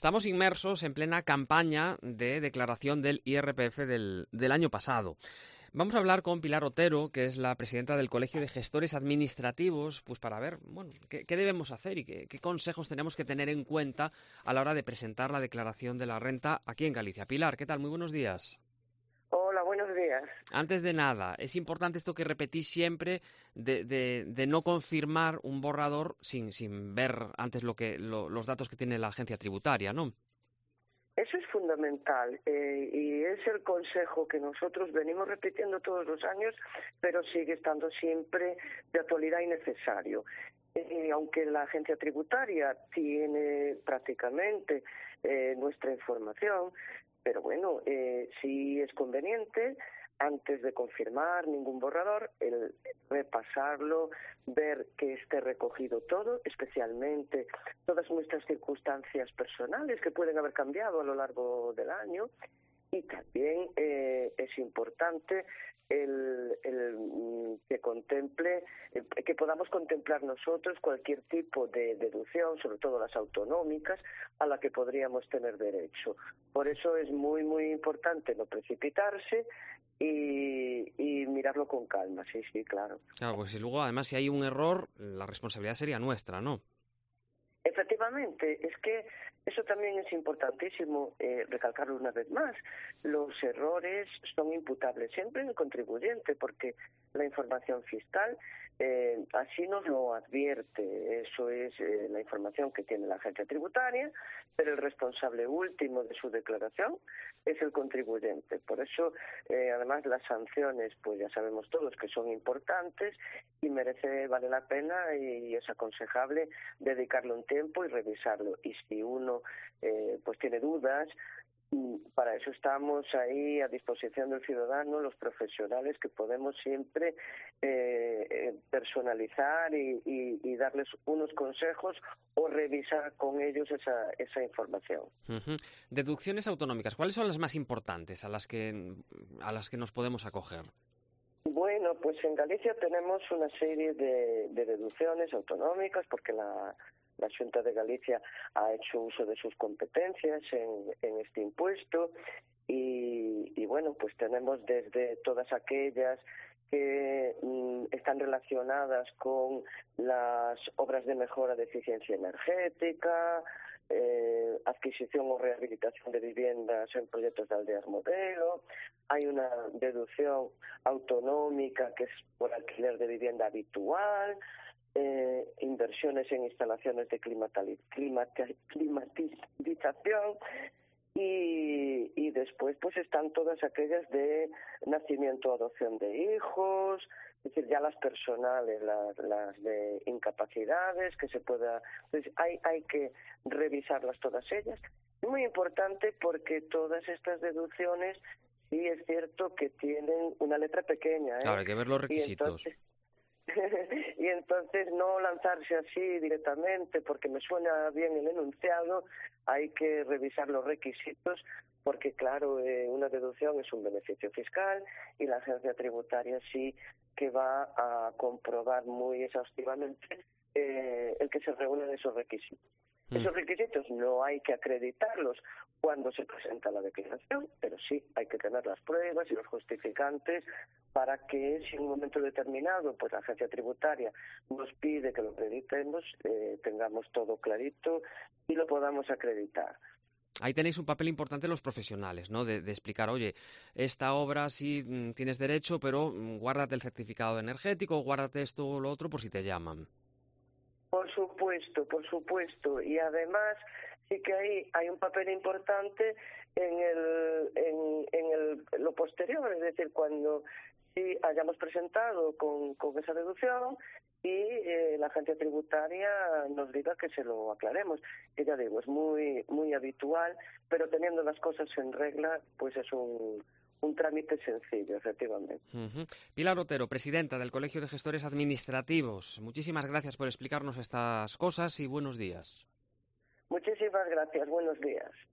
Estamos inmersos en plena campaña de declaración del IRPF del año pasado. Vamos a hablar con Pilar Otero, que es la presidenta del Colegio de Gestores Administrativos, pues para ver, bueno, qué debemos hacer y qué consejos tenemos que tener en cuenta a la hora de presentar la declaración de la renta aquí en Galicia. Pilar, ¿qué tal? Muy buenos días. Hola, buenos días. Antes de nada, es importante esto que repetís siempre de no confirmar un borrador sin ver antes los datos que tiene la agencia tributaria, ¿no? Eso es fundamental y es el consejo que nosotros venimos repitiendo todos los años, pero sigue estando siempre de actualidad y necesario. Aunque la agencia tributaria tiene prácticamente nuestra información, pero bueno, sí es conveniente, antes de confirmar ningún borrador, el repasarlo, ver que esté recogido todo, especialmente todas nuestras circunstancias personales que pueden haber cambiado a lo largo del año. Y también es importante el que contemple, que podamos contemplar nosotros cualquier tipo de deducción, sobre todo las autonómicas, a la que podríamos tener derecho. Por eso es muy, muy importante no precipitarse y mirarlo con calma, sí, claro. Claro, pues si luego, además, si hay un error, la responsabilidad sería nuestra, ¿no? Efectivamente, es que eso también es importantísimo recalcarlo una vez más. Los errores son imputables siempre en el contribuyente, porque la información fiscal así nos lo advierte. Eso es la información que tiene la agencia tributaria, pero el responsable último de su declaración es el contribuyente. Por eso, además, las sanciones, pues ya sabemos todos que son importantes y vale la pena y es aconsejable dedicarle un tiempo y revisarlo. Y si uno pues tiene dudas, para eso estamos ahí a disposición del ciudadano, los profesionales, que podemos siempre personalizar y darles unos consejos o revisar con ellos esa información. Uh-huh. Deducciones autonómicas, ¿cuáles son las más importantes a las que nos podemos acoger? Bueno, pues en Galicia tenemos una serie de deducciones autonómicas porque la Xunta de Galicia ha hecho uso de sus competencias en este impuesto y bueno, pues tenemos desde todas aquellas que están relacionadas con las obras de mejora de eficiencia energética, adquisición o rehabilitación de viviendas en proyectos de aldeas modelo. Hay una deducción autonómica que es por alquiler de vivienda habitual, inversiones en instalaciones de climatización y después pues están todas aquellas de nacimiento o adopción de hijos, es decir, ya las personales, las de incapacidades que se pueda, pues hay que revisarlas todas ellas. Muy importante porque todas estas deducciones sí es cierto que tienen una letra pequeña, Claro, hay que ver los requisitos. Y entonces no lanzarse así directamente porque me suena bien el enunciado, hay que revisar los requisitos porque claro, una deducción es un beneficio fiscal y la agencia tributaria sí que va a comprobar muy exhaustivamente el que se reúnen esos requisitos. Esos requisitos no hay que acreditarlos cuando se presenta la declaración, pero sí hay que tener las pruebas y los justificantes para que si en un momento determinado pues la agencia tributaria nos pide que lo acreditemos, tengamos todo clarito y lo podamos acreditar. Ahí tenéis un papel importante los profesionales, ¿no? De explicar, oye, esta obra sí tienes derecho, pero guárdate el certificado energético, guárdate esto o lo otro por si te llaman. Por supuesto. Y además sí que hay un papel importante en lo posterior, es decir, cuando sí hayamos presentado con esa deducción y la agencia tributaria nos diga que se lo aclaremos. Que ya digo, es muy, muy habitual, pero teniendo las cosas en regla, pues es un trámite sencillo, efectivamente. Uh-huh. Pilar Otero, presidenta del Colegio de Gestores Administrativos. Muchísimas gracias por explicarnos estas cosas y buenos días. Muchísimas gracias, buenos días.